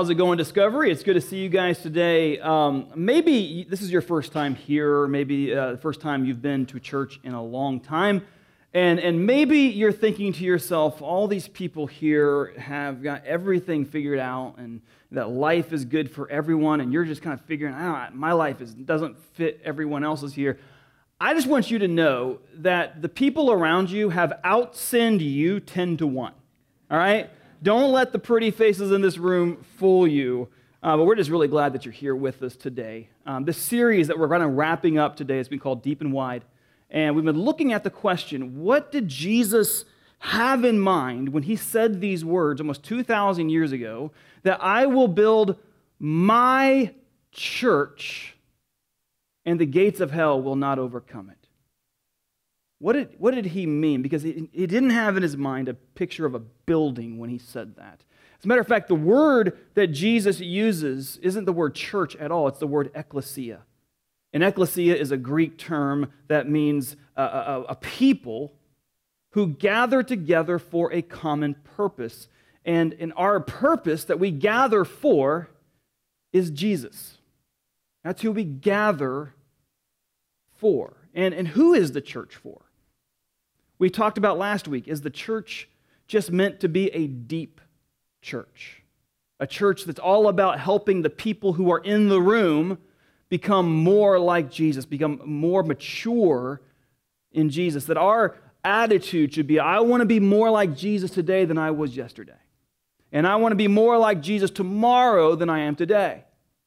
How's it going, Discovery? It's good to see you guys today. Maybe this is your first time here, or maybe the first time you've been to church in a long time, and maybe you're thinking to yourself, all these people here have got everything figured out, and that life is good for everyone, and you're just kind of figuring out, my life doesn't fit everyone else's here. I just want you to know that the people around you have outsinned you 10 to 1, all right? Don't let the pretty faces in this room fool you, but we're just really glad that you're here with us today. This series that we're kind of wrapping up today has been called Deep and Wide, and we've been looking at the question, what did Jesus have in mind when he said these words almost 2,000 years ago, that I will build my church and the gates of hell will not overcome it? What did he mean? Because he didn't have in his mind a picture of a building when he said that. As a matter of fact, the word that Jesus uses isn't the word church at all. It's the word ekklesia. And ekklesia is a Greek term that means a people who gather together for a common purpose. And in our purpose that we gather for is Jesus. That's who we gather for. And who is the church for? We talked about last week, is the church just meant to be a deep church? A church that's all about helping the people who are in the room become more like Jesus, become more mature in Jesus. That our attitude should be, I want to be more like Jesus today than I was yesterday. And I want to be more like Jesus tomorrow than I am today.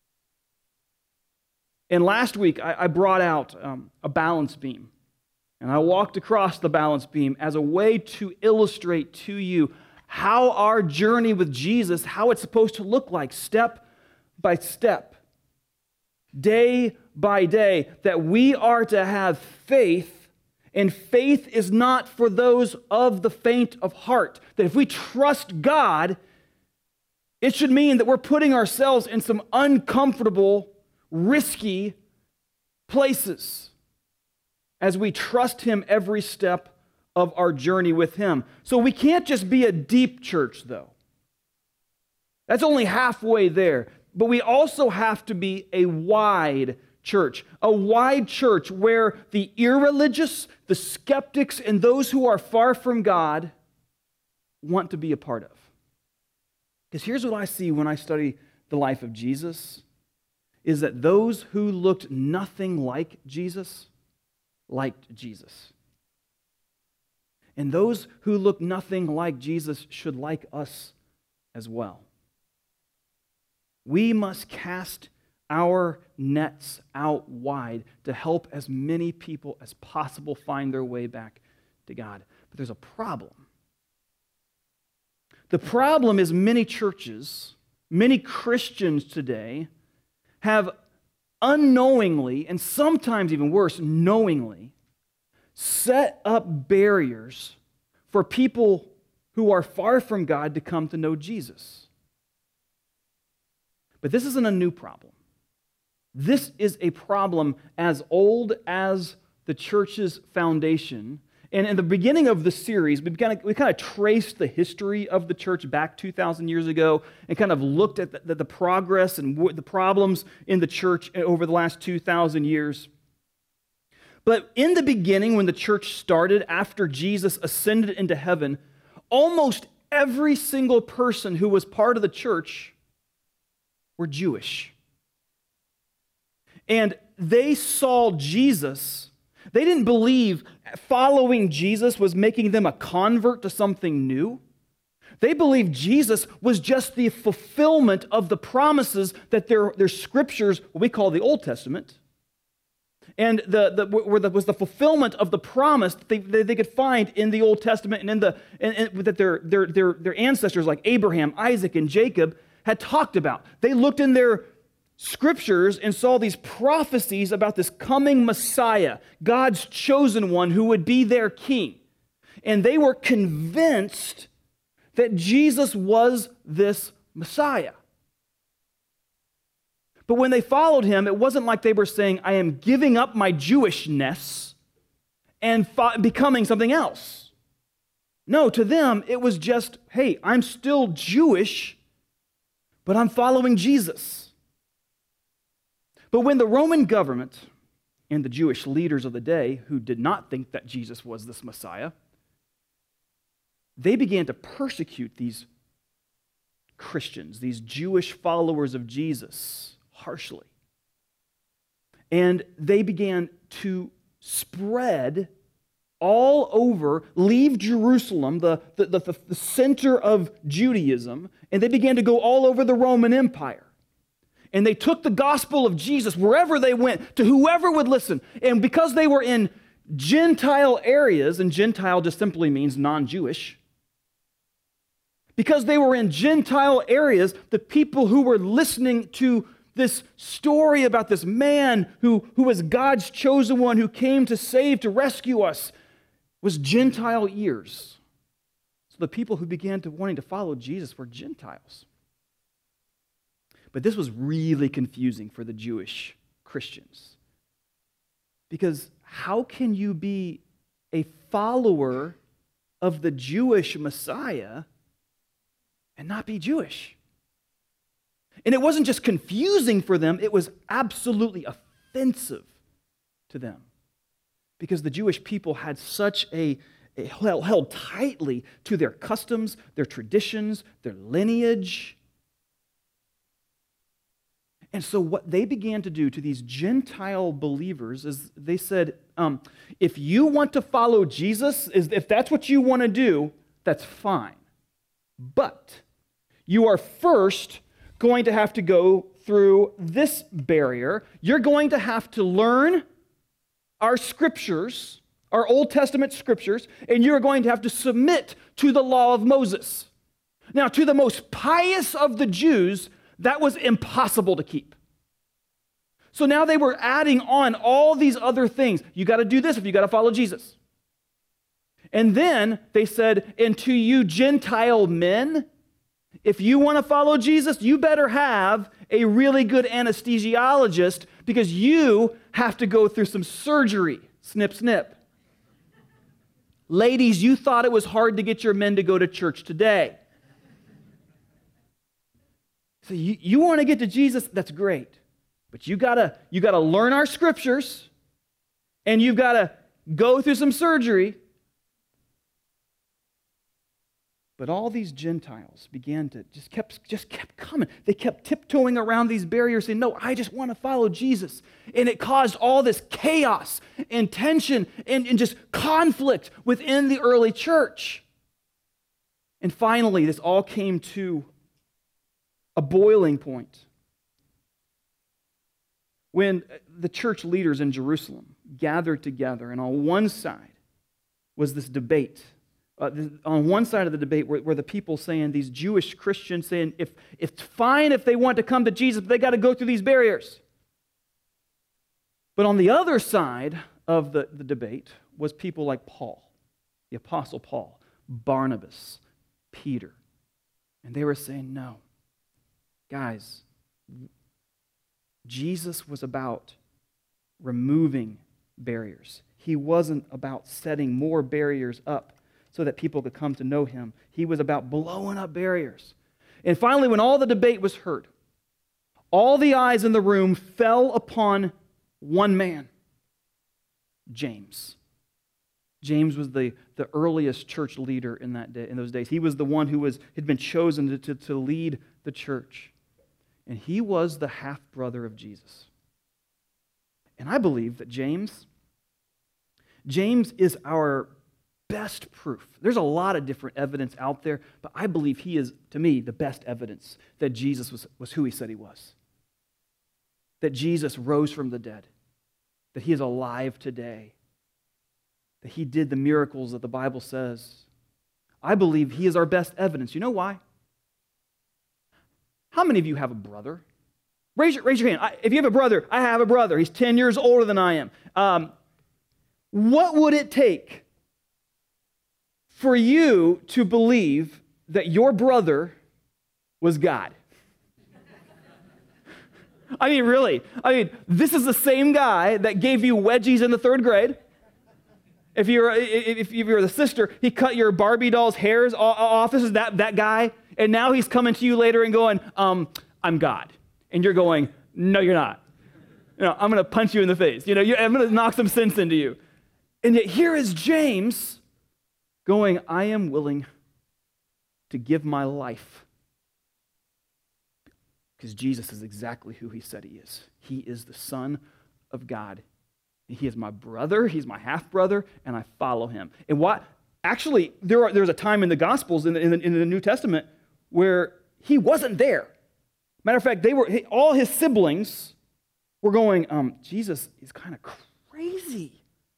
And last week, I brought out a balance beam. And I walked across the balance beam as a way to illustrate to you how our journey with Jesus, how it's supposed to look like step by step, day by day, that we are to have faith, and faith is not for those of the faint of heart. That if we trust God, it should mean that we're putting ourselves in some uncomfortable, risky places as we trust Him every step of our journey with Him. So we can't just be a deep church, though. That's only halfway there. But we also have to be a wide church. A wide church where the irreligious, the skeptics, and those who are far from God want to be a part of. Because here's what I see when I study the life of Jesus, is that those who looked nothing like Jesus liked Jesus. And those who look nothing like Jesus should like us as well. We must cast our nets out wide to help as many people as possible find their way back to God. But there's a problem. The problem is many churches, many Christians today have unknowingly, and sometimes even worse, knowingly, set up barriers for people who are far from God to come to know Jesus. But this isn't a new problem. This is a problem as old as the church's foundation. And in the beginning of the series, we kind of traced the history of the church back 2,000 years ago and kind of looked at the progress and the problems in the church over the last 2,000 years. But in the beginning, when the church started, after Jesus ascended into heaven, almost every single person who was part of the church were Jewish. And they saw Jesus. They didn't believe following Jesus was making them a convert to something new. They believed Jesus was just the fulfillment of the promises that their scriptures, what we call the Old Testament, and was the fulfillment of the promise that they could find in the Old Testament and that their ancestors like Abraham, Isaac, and Jacob had talked about. They looked in their scriptures and saw these prophecies about this coming Messiah, God's chosen one who would be their king. And they were convinced that Jesus was this Messiah. But when they followed him, it wasn't like they were saying, I am giving up my Jewishness and becoming something else. No, to them, it was just, hey, I'm still Jewish, but I'm following Jesus. But when the Roman government and the Jewish leaders of the day, who did not think that Jesus was this Messiah, they began to persecute these Christians, these Jewish followers of Jesus, harshly. And they began to spread all over, leave Jerusalem, the center of Judaism, and they began to go all over the Roman Empire. And they took the gospel of Jesus wherever they went, to whoever would listen. And because they were in Gentile areas, and Gentile just simply means non-Jewish, because they were in Gentile areas, the people who were listening to this story about this man who was God's chosen one, who came to save, to rescue us, was Gentile ears. So the people who began to wanting to follow Jesus were Gentiles. But this was really confusing for the Jewish Christians. Because how can you be a follower of the Jewish Messiah and not be Jewish? And it wasn't just confusing for them, it was absolutely offensive to them. Because the Jewish people had such held tightly to their customs, their traditions, their lineage. And so what they began to do to these Gentile believers is they said, if you want to follow Jesus, if that's what you want to do, that's fine. But you are first going to have to go through this barrier. You're going to have to learn our scriptures, our Old Testament scriptures, and you're going to have to submit to the law of Moses. Now, to the most pious of the Jews, that was impossible to keep. So now they were adding on all these other things. You got to do this if you got to follow Jesus. And then they said, and to you Gentile men, if you want to follow Jesus, you better have a really good anesthesiologist because you have to go through some surgery. Snip, snip. Ladies, you thought it was hard to get your men to go to church today. So you want to get to Jesus, that's great. But you gotta learn our scriptures, and you've got to go through some surgery. But all these Gentiles began to just kept coming. They kept tiptoeing around these barriers saying, no, I just want to follow Jesus. And it caused all this chaos and tension and just conflict within the early church. And finally, this all came to a boiling point when the church leaders in Jerusalem gathered together, and on one side was this debate. On one side of the debate were the people saying, these Jewish Christians saying, if it's fine if they want to come to Jesus, but they got to go through these barriers. But on the other side of the debate was people like Paul, the Apostle Paul, Barnabas, Peter. And they were saying, no, guys, Jesus was about removing barriers. He wasn't about setting more barriers up so that people could come to know him. He was about blowing up barriers. And finally, when all the debate was heard, all the eyes in the room fell upon one man, James. James was the earliest church leader in those days. He was the one who had been chosen to lead the church. And he was the half-brother of Jesus. And I believe that James is our best proof. There's a lot of different evidence out there, but I believe he is, to me, the best evidence that Jesus was who he said he was. That Jesus rose from the dead. That he is alive today. That he did the miracles that the Bible says. I believe he is our best evidence. You know why? How many of you have a brother? Raise your hand. If you have a brother, I have a brother. He's 10 years older than I am. What would it take for you to believe that your brother was God? I mean, really. This is the same guy that gave you wedgies in the 3rd grade. If you're the sister, he cut your Barbie doll's hairs off. This is that guy. And now he's coming to you later and going, I'm God. And you're going, no, you're not. I'm going to punch you in the face. I'm going to knock some sense into you. And yet here is James going, I am willing to give my life because Jesus is exactly who he said he is. He is the Son of God. He is my brother, he's my half-brother, and I follow him. And actually, there's a time in the Gospels, in the New Testament, where he wasn't there. Matter of fact, all his siblings were going, Jesus is kind of crazy.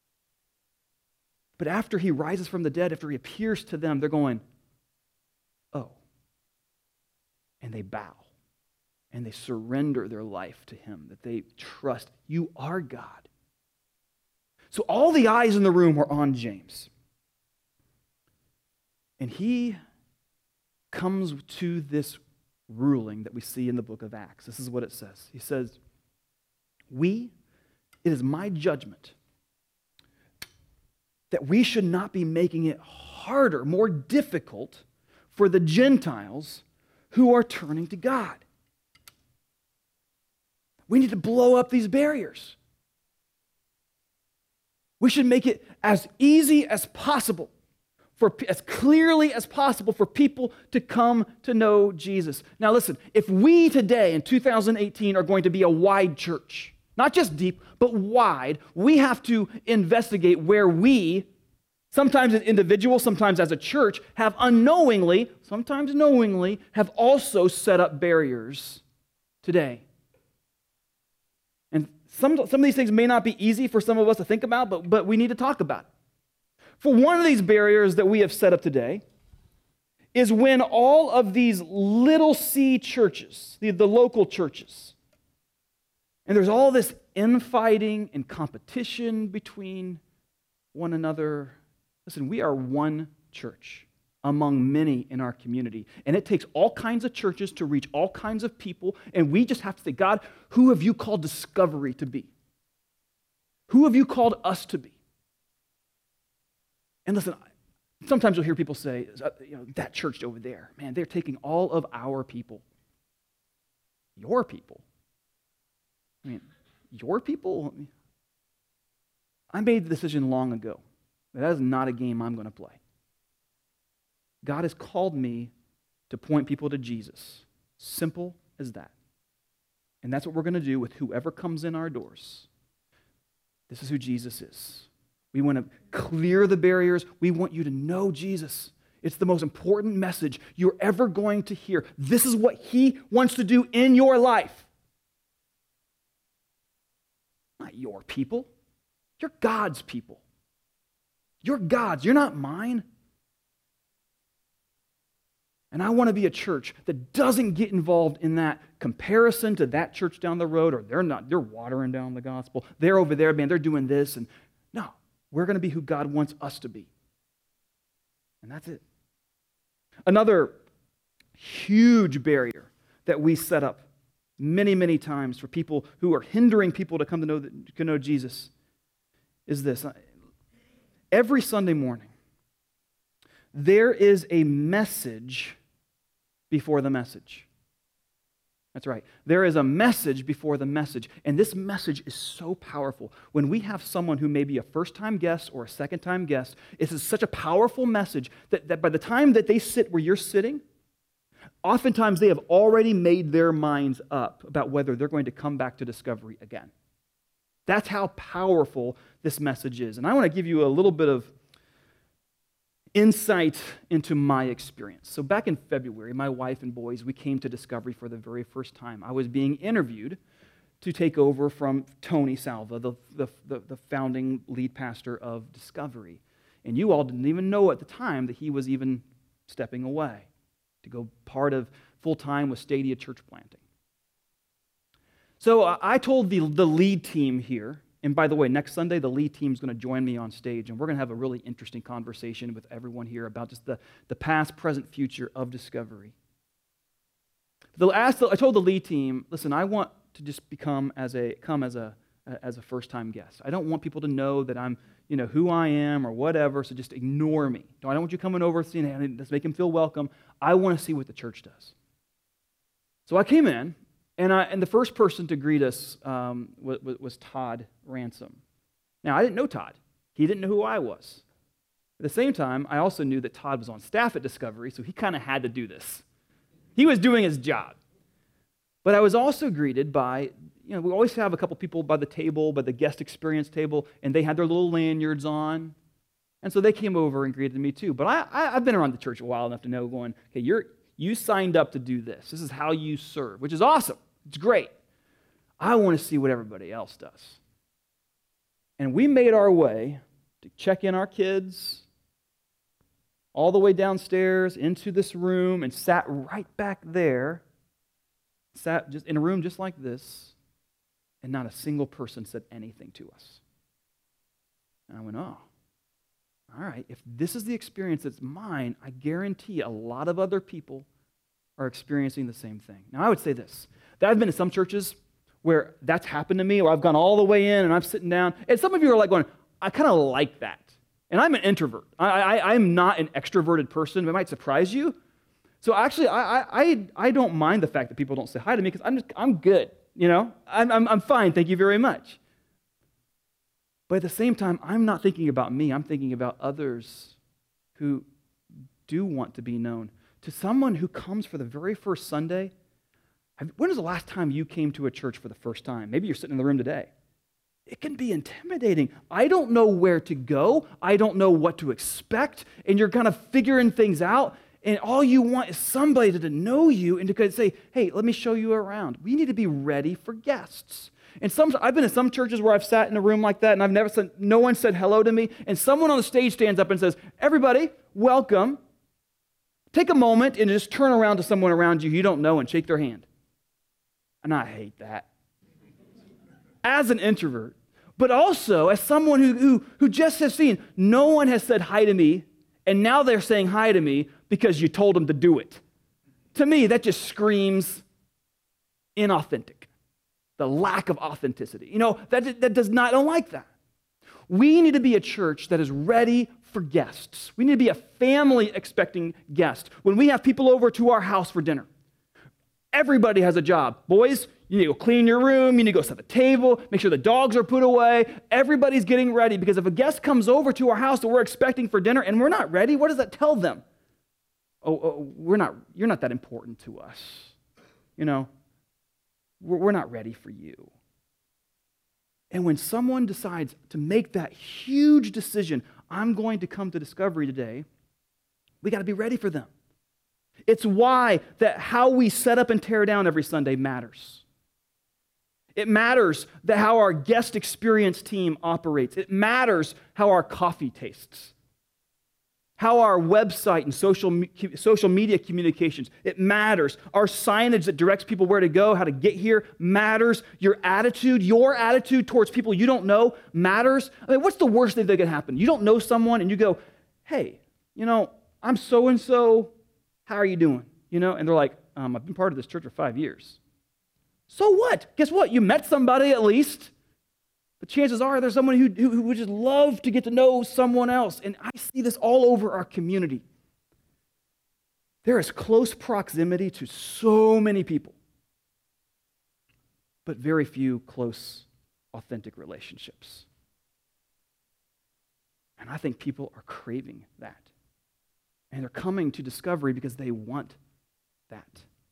But after he rises from the dead, after he appears to them, they're going, oh. And they bow. And they surrender their life to him, that they trust, you are God. So all the eyes in the room are on James. And he comes to this ruling that we see in the book of Acts. This is what it says. He says, it is my judgment that we should not be making it harder, more difficult for the Gentiles who are turning to God. We need to blow up these barriers. We should make it as easy as possible, as clearly as possible for people to come to know Jesus. Now listen, if we today in 2018 are going to be a wide church, not just deep, but wide, we have to investigate where we, sometimes as individuals, sometimes as a church, have unknowingly, sometimes knowingly, have also set up barriers today. And some of these things may not be easy for some of us to think about, but we need to talk about it. For one of these barriers that we have set up today is when all of these little C churches, the local churches, and there's all this infighting and competition between one another. Listen, we are one church among many in our community. And it takes all kinds of churches to reach all kinds of people. And we just have to say, God, who have you called Discovery to be? Who have you called us to be? And listen, sometimes you'll hear people say, that church over there, man, they're taking all of our people. Your people? I mean, your people? I made the decision long ago that is not a game I'm going to play. God has called me to point people to Jesus. Simple as that. And that's what we're going to do with whoever comes in our doors. This is who Jesus is. We want to clear the barriers. We want you to know Jesus. It's the most important message you're ever going to hear. This is what he wants to do in your life. Not your people. You're God's people. You're God's. You're not mine. And I want to be a church that doesn't get involved in that comparison to that church down the road, or they're watering down the gospel. They're over there, man, they're doing this. And no, we're going to be who God wants us to be. And that's it. Another huge barrier that we set up many, many times for people who are hindering people to come to know Jesus is this. Every Sunday morning, there is a message before the message. That's right. There is a message before the message. And this message is so powerful. When we have someone who may be a first-time guest or a second-time guest, it is such a powerful message that by the time that they sit where you're sitting, oftentimes they have already made their minds up about whether they're going to come back to Discovery again. That's how powerful this message is. And I want to give you a little bit of insight into my experience. So back in February, my wife and boys, we came to Discovery for the very first time. I was being interviewed to take over from Tony Salva, the founding lead pastor of Discovery. And you all didn't even know at the time that he was even stepping away to go part of full-time with Stadia Church Planting. So I told the lead team here, and by the way, next Sunday, the lead team is going to join me on stage, and we're going to have a really interesting conversation with everyone here about just the past, present, future of Discovery. I told the lead team, listen, I want to just come as a as a first-time guest. I don't want people to know that I'm, who I am or whatever, so just ignore me. I don't want you coming over, seeing, hey, let's make them feel welcome. I want to see what the church does. So I came in, and the first person to greet us was Todd Ransom. Now, I didn't know Todd. He didn't know who I was. At the same time, I also knew that Todd was on staff at Discovery, so he kind of had to do this. He was doing his job. But I was also greeted by, we always have a couple people by the table, by the guest experience table, and they had their little lanyards on. And so they came over and greeted me too. But I've been around the church a while enough to know going, okay, you signed up to do this. This is how you serve, which is awesome. It's great. I want to see what everybody else does. And we made our way to check in our kids all the way downstairs into this room and sat right back there, sat just in a room just like this, and not a single person said anything to us. And I went, oh, all right, if this is the experience that's mine, I guarantee a lot of other people are experiencing the same thing. Now, I would say this, that I've been to some churches where that's happened to me, or I've gone all the way in and I'm sitting down, and some of you are like going, I kind of like that. And I'm an introvert. I'm not an extroverted person. It might surprise you. So actually, I don't mind the fact that people don't say hi to me because I'm good. I'm fine. Thank you very much. But at the same time, I'm not thinking about me. I'm thinking about others who do want to be known. To someone who comes for the very first Sunday, when was the last time you came to a church for the first time? Maybe you're sitting in the room today. It can be intimidating. I don't know where to go. I don't know what to expect. And you're kind of figuring things out. And all you want is somebody to know you and to say, hey, let me show you around. We need to be ready for guests. And I've been in some churches where I've sat in a room like that and no one said hello to me. And someone on the stage stands up and says, everybody, welcome. Take a moment and just turn around to someone around you don't know and shake their hand. And I hate that. As an introvert, but also as someone who just has seen, no one has said hi to me, and now they're saying hi to me because you told them to do it. To me, that just screams inauthentic, the lack of authenticity. That does not, I don't like that. We need to be a church that is ready for guests. We need to be a family expecting guest. When we have people over to our house for dinner, everybody has a job. Boys, you need to go clean your room, you need to go set the table, make sure the dogs are put away. Everybody's getting ready because if a guest comes over to our house that we're expecting for dinner and we're not ready, what does that tell them? You're not that important to us. We're not ready for you. And when someone decides to make that huge decision, I'm going to come to Discovery today, we got to be ready for them. It's why that how we set up and tear down every Sunday matters. It matters that how our guest experience team operates. It matters how our coffee tastes. How our website and social media communications, it matters. Our signage that directs people where to go, how to get here, matters. Your attitude towards people you don't know matters. I mean, what's the worst thing that could happen? You don't know someone and you go, hey, I'm so-and-so, how are you doing? And they're like, I've been part of this church for 5 years. So what? Guess what? You met somebody at least. But chances are there's someone who would just love to get to know someone else. And I see this all over our community. There is close proximity to so many people, but very few close, authentic relationships. And I think people are craving that. And they're coming to Discovery because they want that.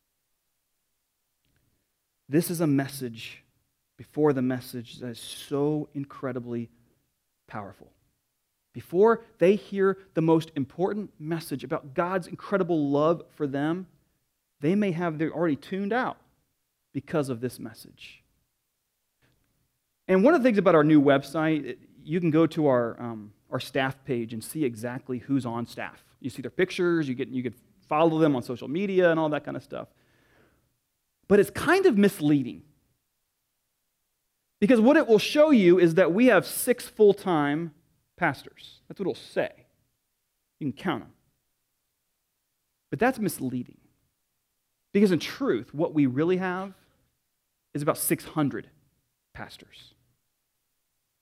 This is a message before the message that is so incredibly powerful. Before they hear the most important message about God's incredible love for them, they're already tuned out because of this message. And one of the things about our new website, you can go to our staff page and see exactly who's on staff. You see their pictures, you can follow them on social media and all that kind of stuff. But it's kind of misleading. Because what it will show you is that we have 6 full-time pastors. That's what it'll say. You can count them. But that's misleading. Because in truth, what we really have is about 600 pastors.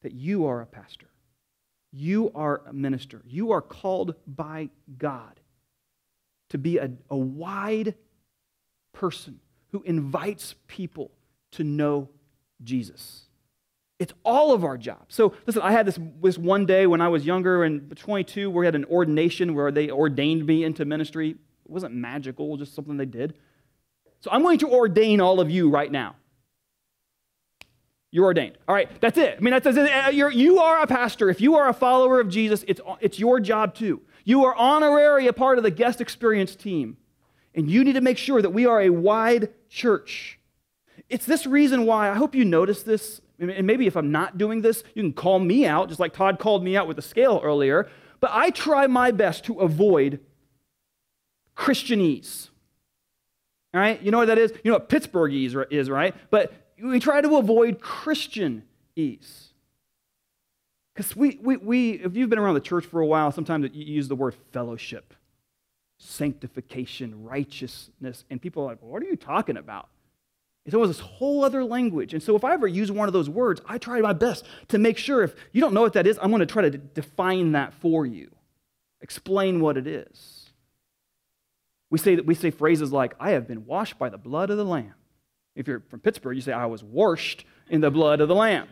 that you are a pastor. You are a minister. You are called by God to be a wide person who invites people to know Jesus. It's all of our job. So listen, I had this one day when I was younger and 22, we had an ordination where they ordained me into ministry. It wasn't magical, just something they did. So I'm going to ordain all of you right now. You're ordained. All right, that's it. I mean, that's it. You are a pastor. If you are a follower of Jesus, it's your job too. You are honorary a part of the guest experience team. And you need to make sure that we are a wide church. It's this reason why, I hope you notice this, and maybe if I'm not doing this, you can call me out, just like Todd called me out with the scale earlier, but I try my best to avoid Christianese. All right? You know what that is? You know what Pittsburghese is, right? But we try to avoid Christianese. Because we, if you've been around the church for a while, sometimes you use the word fellowship, sanctification, righteousness, and people are like, well, what are you talking about? It's almost this whole other language. And so if I ever use one of those words, I try my best to make sure if you don't know what that is, I'm going to try to define that for you, explain what it is. We say phrases like, I have been washed by the blood of the Lamb. If you're from Pittsburgh, you say, I was washed in the blood of the Lamb.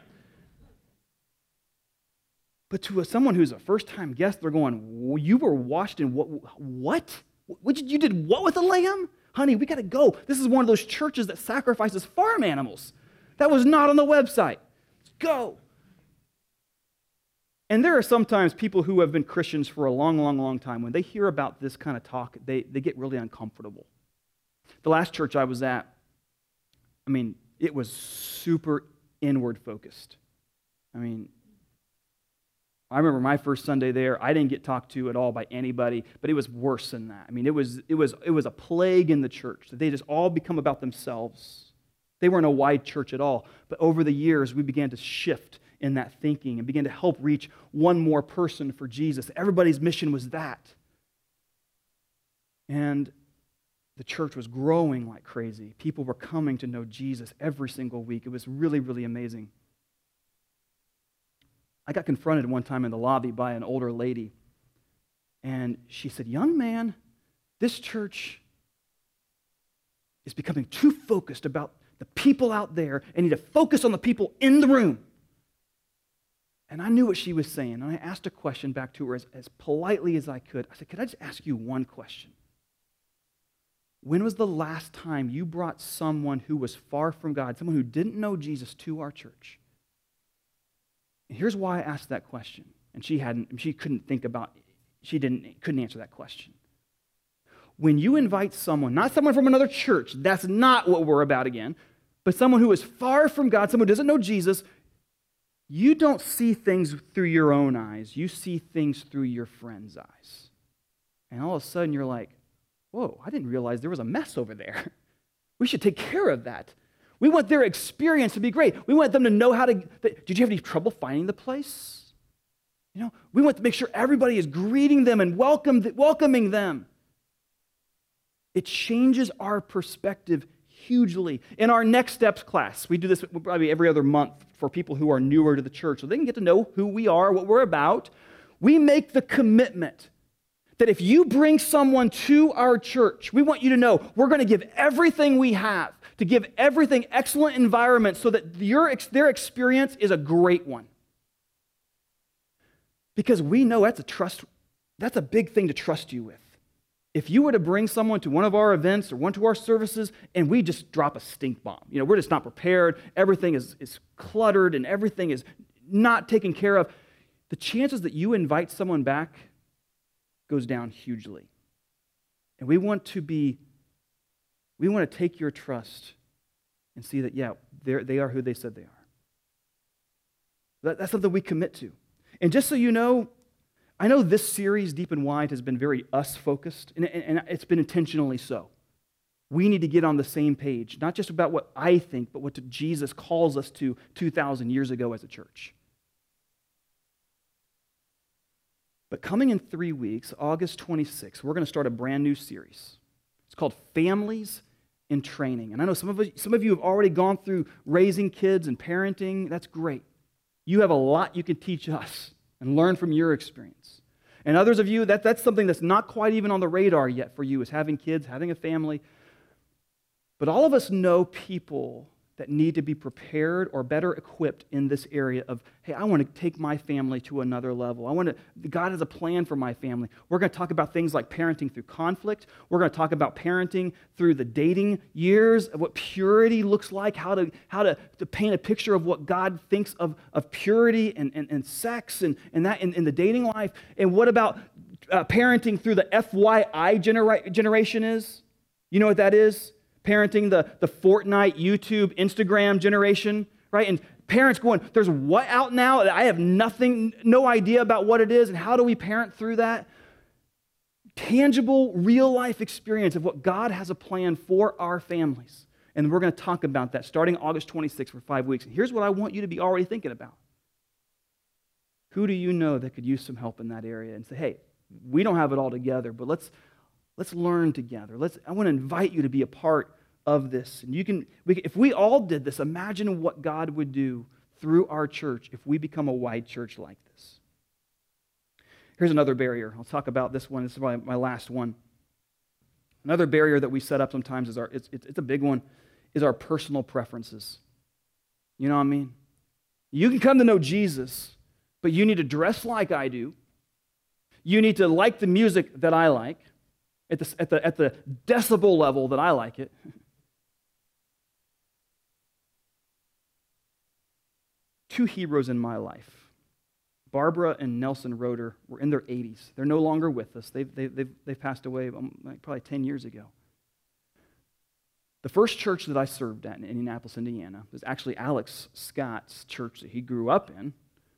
But to someone who's a first-time guest, they're going, you were washed in what? You did what with the lamb? Honey, we got to go. This is one of those churches that sacrifices farm animals. That was not on the website. Let's go. And there are sometimes people who have been Christians for a long, long, long time. When they hear about this kind of talk, they get really uncomfortable. The last church I was at, I mean, it was super inward focused. I mean, I remember my first Sunday there, I didn't get talked to at all by anybody, but it was worse than that. I mean, it was a plague in the church. They just all become about themselves. They weren't a wide church at all. But over the years, we began to shift in that thinking and began to help reach one more person for Jesus. Everybody's mission was that. And the church was growing like crazy. People were coming to know Jesus every single week. It was really, really amazing. I got confronted one time in the lobby by an older lady, and she said, young man, this church is becoming too focused about the people out there and need to focus on the people in the room. And I knew what she was saying, and I asked a question back to her as politely as I could. I said, could I just ask you one question? When was the last time you brought someone who was far from God, someone who didn't know Jesus, to our church? And here's why I asked that question. And she couldn't answer that question. When you invite someone, not someone from another church, that's not what we're about again, but someone who is far from God, someone who doesn't know Jesus, you don't see things through your own eyes. You see things through your friend's eyes. And all of a sudden you're like, whoa, I didn't realize there was a mess over there. We should take care of that. We want their experience to be great. We want them to know how to... Did you have any trouble finding the place? You know, we want to make sure everybody is greeting them and welcoming them. It changes our perspective hugely. In our Next Steps class, we do this probably every other month for people who are newer to the church, so they can get to know who we are, what we're about. We make the commitment that if you bring someone to our church, we want you to know we're going to give everything we have to give everything excellent environment so that their experience is a great one. Because we know that's a big thing to trust you with. If you were to bring someone to one of our events or one to our services and we just drop a stink bomb, we're just not prepared, everything is cluttered and everything is not taken care of, the chances that you invite someone back goes down hugely. And we want to take your trust and see that, they are who they said they are. That's something we commit to. And just so you know, I know this series, Deep and Wide, has been very us-focused, and it's been intentionally so. We need to get on the same page, not just about what I think, but what Jesus calls us to 2,000 years ago as a church. But coming in 3 weeks, August 26th, we're going to start a brand new series. It's called Families in Training. And I know some of you have already gone through raising kids and parenting. That's great. You have a lot you can teach us and learn from your experience. And others of you, that's something that's not quite even on the radar yet for you, is having kids, having a family. But all of us know people that need to be prepared or better equipped in this area of, hey, I want to take my family to another level. God has a plan for my family. We're going to talk about things like parenting through conflict. We're going to talk about parenting through the dating years, of what purity looks like, how to paint a picture of what God thinks of purity and sex and that in the dating life. And what about parenting through the FYI generation is? You know what that is? Parenting the Fortnite, YouTube, Instagram generation, right? And parents going, there's what out now? I have no idea about what it is, and how do we parent through that? Tangible, real-life experience of what God has a plan for our families. And we're going to talk about that starting August 26th for 5 weeks. And here's what I want you to be already thinking about. Who do you know that could use some help in that area? And say, hey, we don't have it all together, but let's learn together. I want to invite you to be a part of this. And if we all did this, imagine what God would do through our church if we become a wide church like this. Here's another barrier. I'll talk about this one. This is my last one. Another barrier that we set up sometimes it's a big one, is our personal preferences. You know what I mean? You can come to know Jesus, but you need to dress like I do. You need to like the music that I like. At the decibel level that I like it. Two heroes in my life, Barbara and Nelson Roeder, were in their 80s. They're no longer with us. They've passed away probably 10 years ago. The first church that I served at in Indianapolis, Indiana, was actually Alex Scott's church that he grew up in.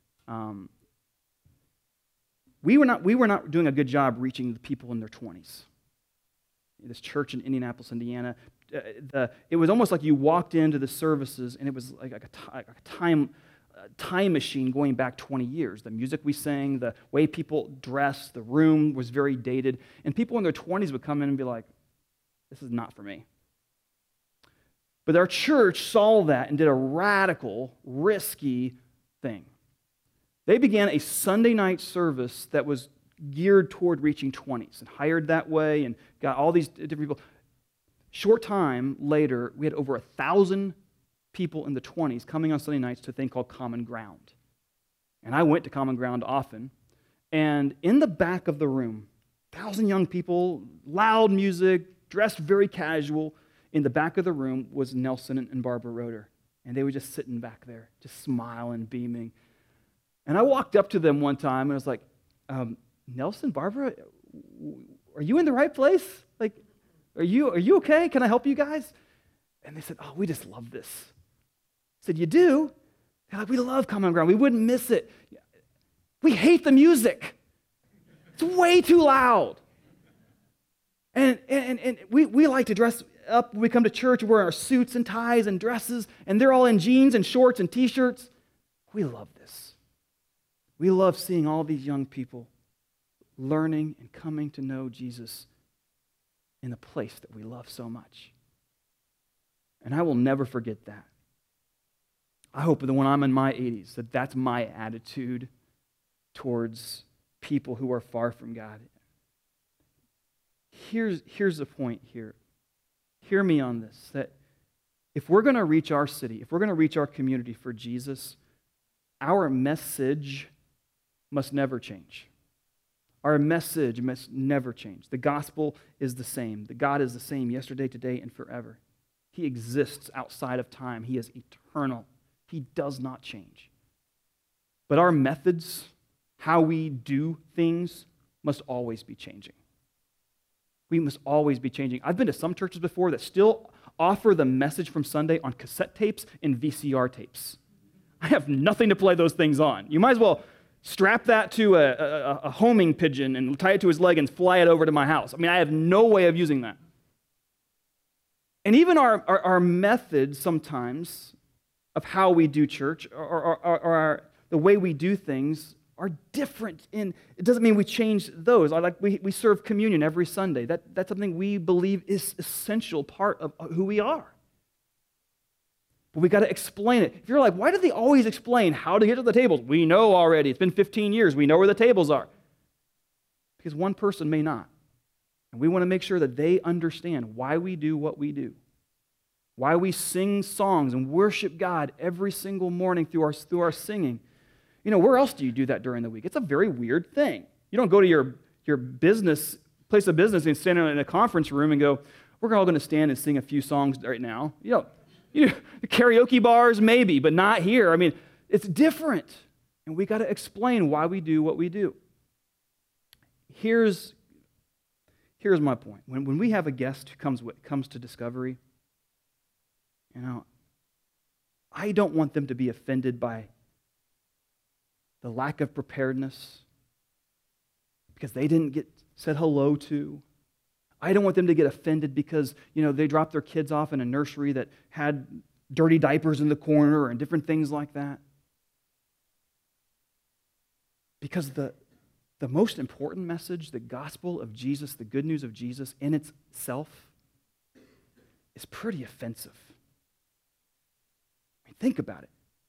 We were not doing a good job reaching the people in their 20s. This church in Indianapolis, Indiana, it was almost like you walked into the services and it was like a time machine going back 20 years. The music we sang, the way people dressed, the room was very dated, and people in their 20s would come in and be like, this is not for me. But our church saw that and did a radical, risky thing. They began a Sunday night service that was geared toward reaching 20s and hired that way and got all these different people. Short time later, we had over 1,000 people in the 20s coming on Sunday nights to a thing called Common Ground. And I went to Common Ground often. And in the back of the room, 1,000 young people, loud music, dressed very casual. In the back of the room was Nelson and Barbara Roeder. And they were just sitting back there, just smiling, beaming. And I walked up to them one time and I was like, Nelson, Barbara, are you in the right place? Like, are you okay? Can I help you guys? And they said, oh, we just love this. I said, you do? They're like, we love Common Ground. We wouldn't miss it. We hate the music. It's way too loud. And we like to dress up when we come to church, wear our suits and ties and dresses, and they're all in jeans and shorts and T-shirts. We love this. We love seeing all these young people learning and coming to know Jesus in the place that we love so much. And I will never forget that. I hope that when I'm in my 80s, that's my attitude towards people who are far from God. Here's the point here. Hear me on this, that if we're going to reach our city, if we're going to reach our community for Jesus, our message must never change. Our message must never change. The gospel is the same. The God is the same yesterday, today, and forever. He exists outside of time. He is eternal. He does not change. But our methods, how we do things, must always be changing. We must always be changing. I've been to some churches before that still offer the message from Sunday on cassette tapes and VCR tapes. I have nothing to play those things on. You might as well strap that to a homing pigeon and tie it to his leg and fly it over to my house. I mean, I have no way of using that. And even our methods sometimes of how we do church or the way we do things are different. It doesn't mean we change those. Like we serve communion every Sunday. That's something we believe is essential part of who we are. But we got to explain it. If you're like, why do they always explain how to get to the tables? We know already. It's been 15 years. We know where the tables are. Because one person may not. And we want to make sure that they understand why we do what we do. Why we sing songs and worship God every single morning through our singing. You know, where else do you do that during the week? It's a very weird thing. You don't go to your business, place of business and stand in a conference room and go, we're all going to stand and sing a few songs right now. The karaoke bars, maybe, but not here. I mean, it's different. And we got to explain why we do what we do. Here's my point. When we have a guest who comes to Discovery, I don't want them to be offended by the lack of preparedness because they didn't get said hello to. I don't want them to get offended because, they dropped their kids off in a nursery that had dirty diapers in the corner and different things like that. Because the most important message, the gospel of Jesus, the good news of Jesus in itself, is pretty offensive. I mean, think about it.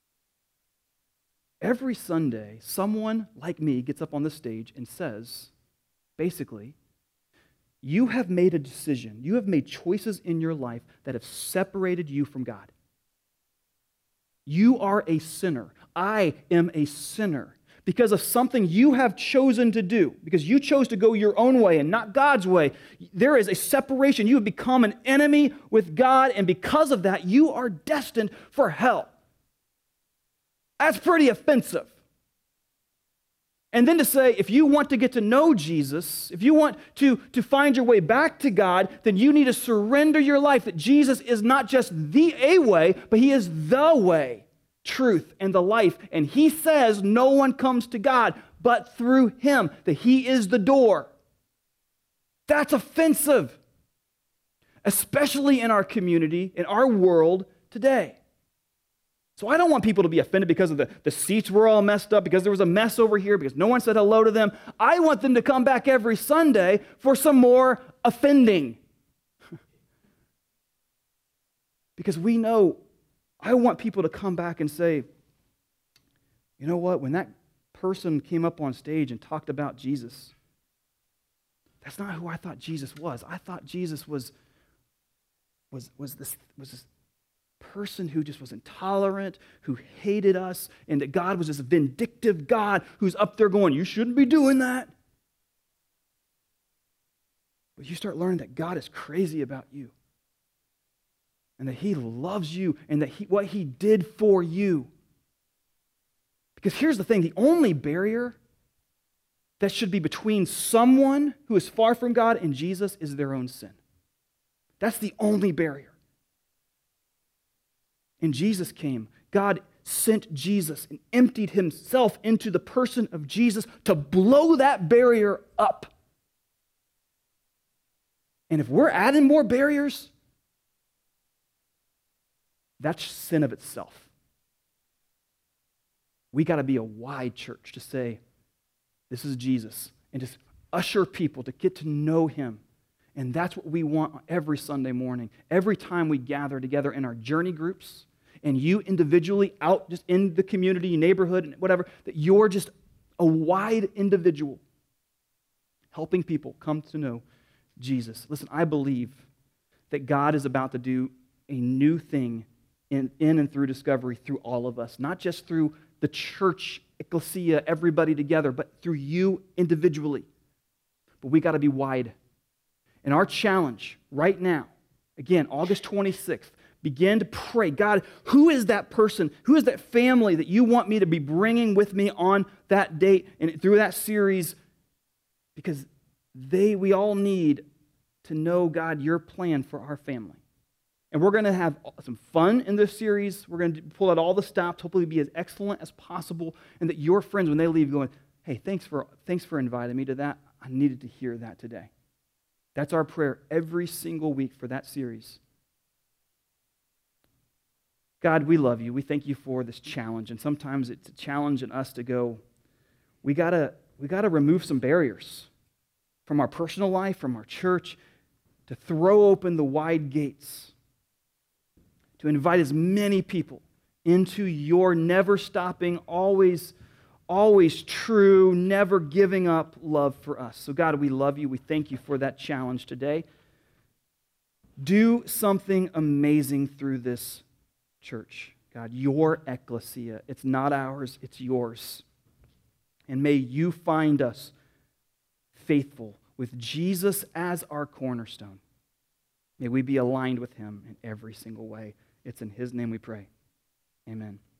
Every Sunday, someone like me gets up on the stage and says, basically, you have made a decision. You have made choices in your life that have separated you from God. You are a sinner. I am a sinner because of something you have chosen to do, because you chose to go your own way and not God's way. There is a separation. You have become an enemy with God, and because of that, you are destined for hell. That's pretty offensive. And then to say, if you want to get to know Jesus, if you want to find your way back to God, then you need to surrender your life, that Jesus is not just a way, but he is the way, truth, and the life. And he says no one comes to God but through him, that he is the door. That's offensive, especially in our community, in our world today. So I don't want people to be offended because of the seats were all messed up, because there was a mess over here, because no one said hello to them. I want them to come back every Sunday for some more offending. Because we know, I want people to come back and say, you know what, when that person came up on stage and talked about Jesus, that's not who I thought Jesus was. I thought Jesus was this person who just was intolerant, who hated us, and that God was this vindictive God who's up there going, you shouldn't be doing that. But you start learning that God is crazy about you, and that he loves you, and that what he did for you. Because here's the thing, the only barrier that should be between someone who is far from God and Jesus is their own sin. That's the only barrier. And Jesus came. God sent Jesus and emptied himself into the person of Jesus to blow that barrier up. And if we're adding more barriers, that's sin of itself. We got to be a wide church to say, this is Jesus, and just usher people to get to know him. And that's what we want every Sunday morning. Every time we gather together in our journey groups, and you individually out just in the community, neighborhood, and whatever, that you're just a wide individual helping people come to know Jesus. Listen, I believe that God is about to do a new thing in and through Discovery through all of us, not just through the church, ecclesia, everybody together, but through you individually. But we got to be wide. And our challenge right now, again, August 26th, begin to pray, God, who is that person? Who is that family that you want me to be bringing with me on that date and through that series? Because we all need to know, God, your plan for our family. And we're going to have some fun in this series. We're going to pull out all the stops, hopefully be as excellent as possible, and that your friends, when they leave, going, hey, thanks for inviting me to that. I needed to hear that today. That's our prayer every single week for that series. God, we love you. We thank you for this challenge. And sometimes it's a challenge in us to go, we gotta remove some barriers from our personal life, from our church, to throw open the wide gates, to invite as many people into your never-stopping, always true, never giving up love for us. So God, we love you. We thank you for that challenge today. Do something amazing through this church. God, your ecclesia. It's not ours, it's yours. And may you find us faithful with Jesus as our cornerstone. May we be aligned with him in every single way. It's in his name we pray. Amen.